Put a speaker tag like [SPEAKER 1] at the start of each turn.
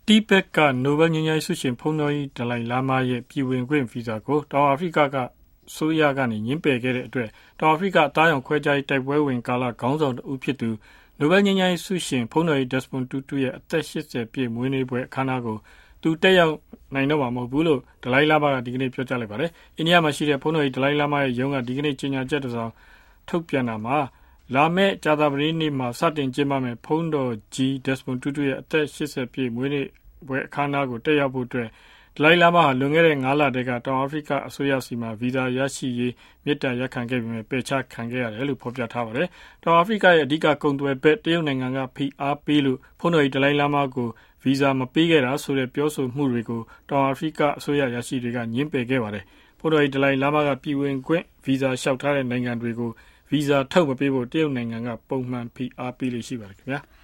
[SPEAKER 1] တိဘက်ကနိုဘယ်ငြိမ်းချမ်းရေးဆုရှင်ဖုန်းတော်ကြီးဒလိုင်လာမာရဲ့ပြည်ဝင်ခွင့်ဗီဇာကိုတောင်အာဖရိကဆိုရကနေညှင်းပယ်ခဲ့တဲ့အတွက်တောင်အာဖရိကတားရောင်ခွဲခြားရေးတိုက်ပွဲဝင်ကာလခေါင်းဆောင်တဦးဖြစ်သူနိုဘယ်ငြိမ်းချမ်းရေးဆုရှင်ဖုန်းတော်ကြီးဒက်စမွန်တူတူရဲ့အသက်80ပြည့်မွေးနေ့ပွဲအခမ်းအနားကိုသူတက်ရောက်နိုင်တော့မှာမဟုတ်ဘူးလို့ဒလိုင်လာမာကဒီကနေ့ပြောကြားလိုက်ပါတယ်။အိန္ဒိယမှာရှိတဲ့ဖုန်းတော်ကြီးဒလိုင်လာမာရဲ့ရုံးကဒီကနေ့ကြေညာချက်တစ်စောင်ထုတ်ပြန်တာမှာလာမယ့်ကြာသပတေးနေ့မှာစတင်ကျင်းပမယ်ဖုန်းတော်ကြီးဒက်စမွန်တူတူရဲ့အသက်80ပြည့်မွေးနေ့ပွဲအခမ်းအနားကိုတက်ရောက်ဖို့အတွက်ဒလိုင်လာမာဟာလွန်ခဲ့တဲ့9လတည်းကတောင်အာဖရိကအစိုးရစီမှာဗီဇာရရှိရေးမြစ်တာရက်ခံခဲ့ပြီးပယ်ချခံခဲ့ရတယ်လို့ဖော်ပြထားပါတယ်။တောင်အာဖရိကရဲ့အဓိကကုန်သွယ်ဘက်တရုတ်နိုင်ငံကဖိအားပေးလို့ဖုန်းတော်ကြီးဒလိုင်လာမာကိုဗီဇာမပေးခဲ့တာဆိုတဲ့ပြောဆိုမှုတွေကိုတောင်အာဖရိကအစိုးရရရှိတွေကညှင်းပယ်ခဲ့ပါတယ်။ဖုန်းတော်ကြီးဒလိုင်လာမာကပြည်ဝင်ခွင့်ဗီဇာလျှောက်ထားတဲ့နိုင်ငံတွေကိုဗီဇာထုတ်မပေးဖို့တရုတ်နိုင်ငံကပုံမှန်ဖိအားပေးလို့ရှိပါတယ်ခင်ဗျာ။